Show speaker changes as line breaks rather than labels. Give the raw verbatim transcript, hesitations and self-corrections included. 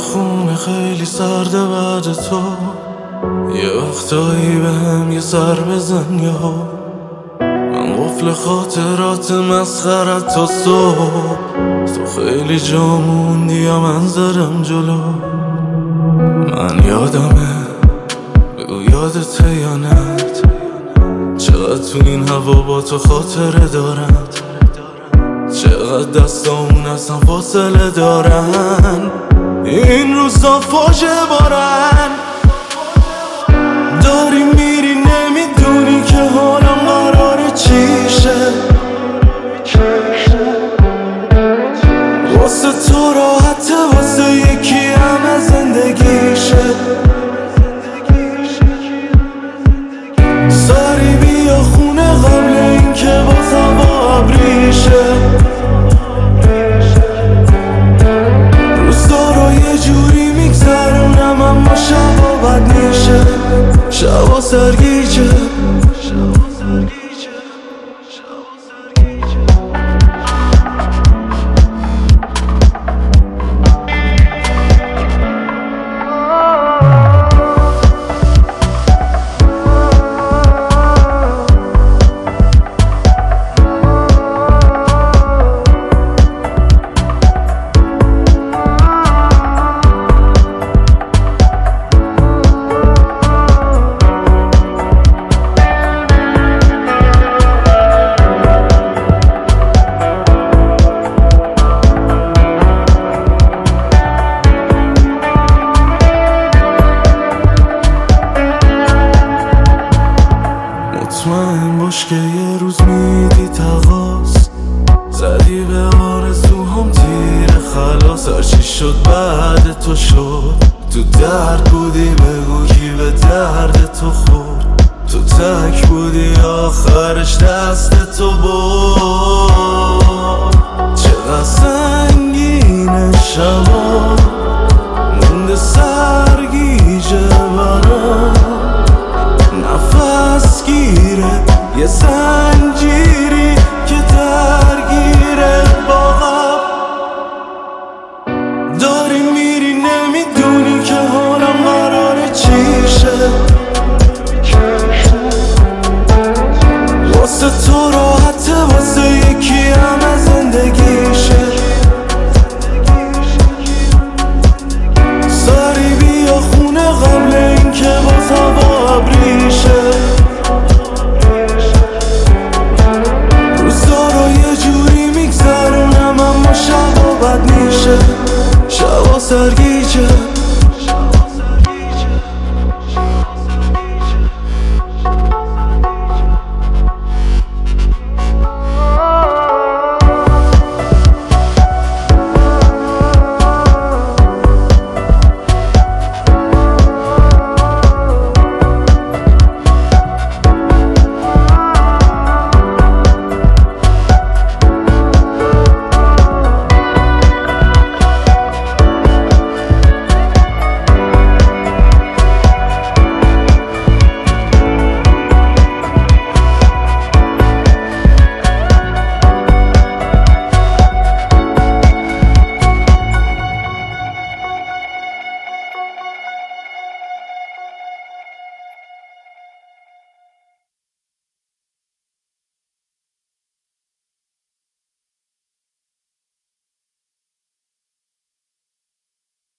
خونه خیلی سرده بعد تو، یه وقتایی به هم یه سر بزن یا من قفل خاطرات مسخرت تا صبح. تو خیلی جا موندی یا من زدم جلو. من یادمه، بگو یادته یا نه، چقدر تو این هوا با تو خاطره دارم، چقدر دستامون اصلا فاصله دارن، این روزا فاجعه بارن. داری میری نمیدونی که حالم قراره چی شه، واسه تو راحته واسه یکی همه زندگیشه. سری بیا خونه قبل این که باز هوا ابریشه، روزا رو یه جوری میگذرونم اما شبا بد میشه، شبا سرگیجه. مطمئن باش که یه روز میدی تقاس، زدی به آرزوهام تیر خلاص. هرچی شد بعد تو شد، تو درد بودی بگو کی به درد تو خورد، تو تک بودی آخرش دست تو بود. چقدر سنگینه شبا مونده سرگیجه برام، نفس گیره یه زنجیری که درگیره باقم. داری میری نمیدونی که حالم قراره چی شه، واسه تو